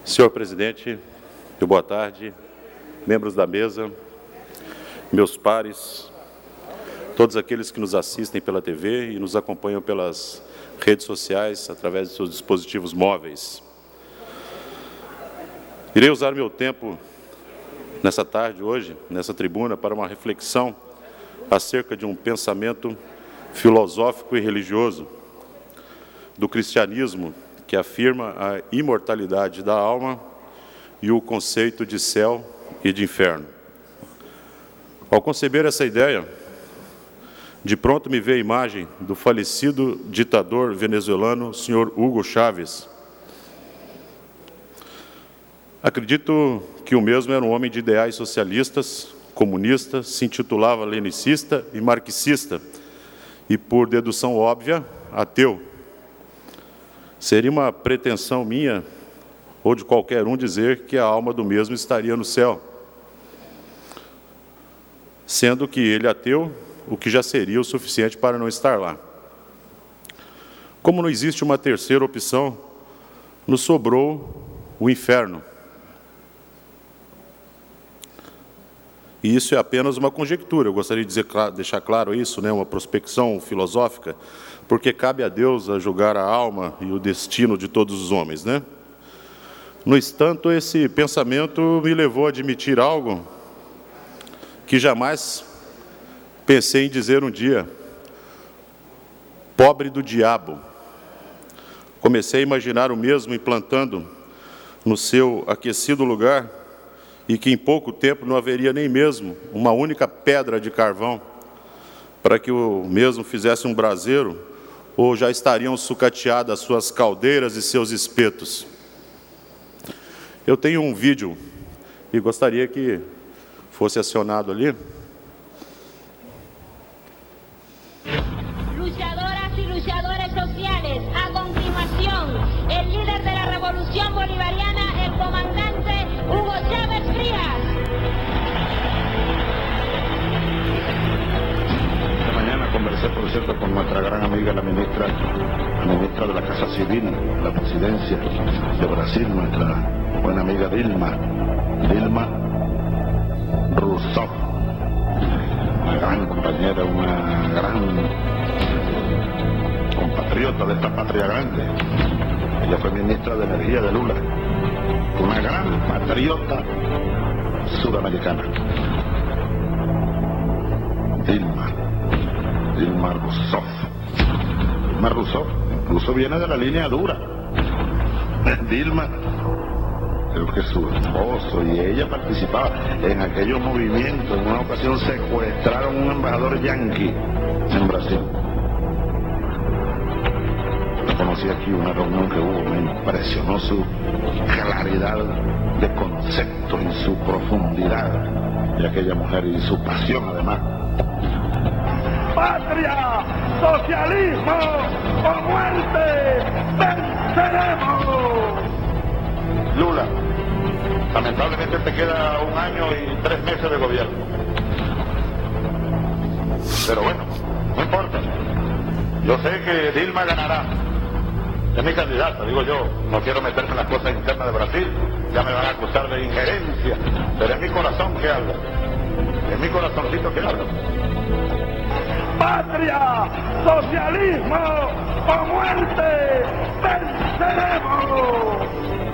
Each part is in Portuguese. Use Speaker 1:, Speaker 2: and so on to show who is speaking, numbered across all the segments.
Speaker 1: Senhor presidente, boa tarde, membros da mesa, meus pares, todos aqueles que nos assistem pela TV e nos acompanham pelas redes sociais através de seus dispositivos móveis. Irei usar meu tempo nessa tarde, hoje, nessa tribuna, para uma reflexão acerca de um pensamento filosófico e religioso do cristianismo que afirma a imortalidade da alma e o conceito de céu e de inferno. Ao conceber essa ideia, de pronto me veio a imagem do falecido ditador venezuelano, senhor Hugo Chávez. Acredito que o mesmo era um homem de ideais socialistas, comunista, se intitulava lenicista e marxista, e por dedução óbvia, ateu. Seria uma pretensão minha, ou de qualquer um, dizer que a alma do mesmo estaria no céu, sendo que ele ateu, o que já seria o suficiente para não estar lá. Como não existe uma terceira opção, nos sobrou o inferno. E isso é apenas uma conjectura, eu gostaria de deixar claro isso, uma prospecção filosófica, porque cabe a Deus a julgar a alma e o destino de todos os homens, No entanto, esse pensamento me levou a admitir algo que jamais pensei em dizer um dia: pobre do diabo. Comecei a imaginar o mesmo implantando no seu aquecido lugar, e que em pouco tempo não haveria nem mesmo uma única pedra de carvão para que o mesmo fizesse um braseiro, ou já estariam sucateadas suas caldeiras e seus espetos. Eu tenho um vídeo e gostaria que fosse acionado ali.
Speaker 2: Luchadoras y luchadores sociales, a continuación, el líder de la revolución bolivariana, el comandante Hugo Chávez Frías.
Speaker 3: Esta mañana conversé, por cierto, con nuestra gran amiga, la ministra de la Casa Civil, la presidencia de Brasil, nuestra buena amiga Dilma Rousseff, una gran compañera, una gran compatriota de esta patria grande. Ella fue ministra de Energía de Lula, una gran patriota sudamericana. Dilma Rousseff. Dilma Rousseff incluso viene de la línea dura. Dilma, creo que su esposo y ella participaban en aquellos movimientos. En una ocasión secuestraron a un embajador yanqui en Brasil. Yo conocí aquí una reunión que hubo, me impresionó su claridad de concepto y su profundidad de aquella mujer y su pasión además. ¡Patria! ¡Socialismo o muerte! ¡Venceremos! Lula, lamentablemente te queda 1 año y 3 meses de gobierno. Pero bueno, no importa. Yo sé que Dilma ganará. Es mi candidata, digo yo. No quiero meterme en las cosas internas de Brasil. Ya me van a acusar de injerencia. Pero es mi corazón que habla. Es mi corazoncito que habla. ¡Patria! ¡Socialismo o muerte! ¡Venceremos!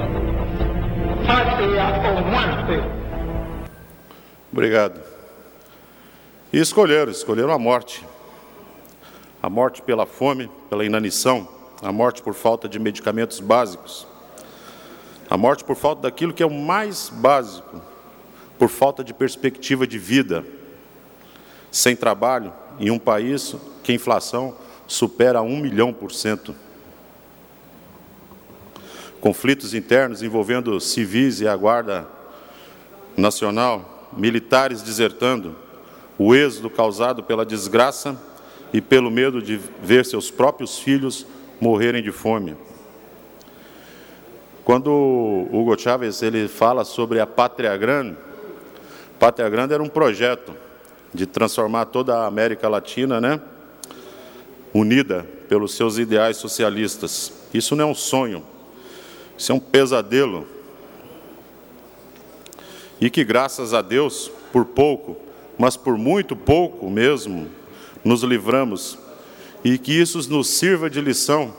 Speaker 3: ¡Patria o muerte!
Speaker 1: Obrigado. E escolheram a morte. A morte pela fome, pela inanição, a morte por falta de medicamentos básicos, a morte por falta daquilo que é o mais básico, por falta de perspectiva de vida, sem trabalho, em um país que a inflação supera 1 milhão%. Conflitos internos envolvendo civis e a Guarda Nacional, militares desertando, o êxodo causado pela desgraça e pelo medo de ver seus próprios filhos morrerem de fome. Quando Hugo Chávez ele fala sobre a Pátria Grande era um projeto de transformar toda a América Latina, unida pelos seus ideais socialistas. Isso não é um sonho, isso é um pesadelo e que, graças a Deus, por pouco, mas por muito pouco mesmo, nos livramos, e que isso nos sirva de lição,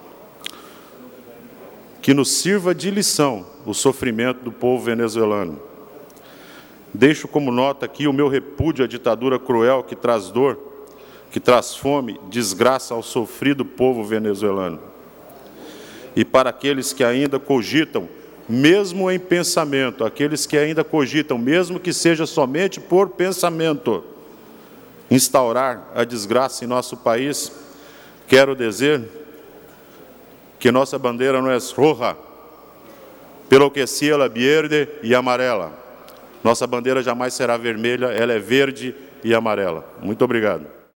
Speaker 1: que nos sirva de lição o sofrimento do povo venezuelano. Deixo como nota aqui o meu repúdio à ditadura cruel que traz dor, que traz fome, desgraça ao sofrido povo venezuelano. E para aqueles que ainda cogitam, mesmo em pensamento, aqueles que ainda cogitam, mesmo que seja somente por pensamento, instaurar a desgraça em nosso país, quero dizer que nossa bandeira não é roja, pelo que se ela é verde e amarela. Nossa bandeira jamais será vermelha, ela é verde e amarela. Muito obrigado.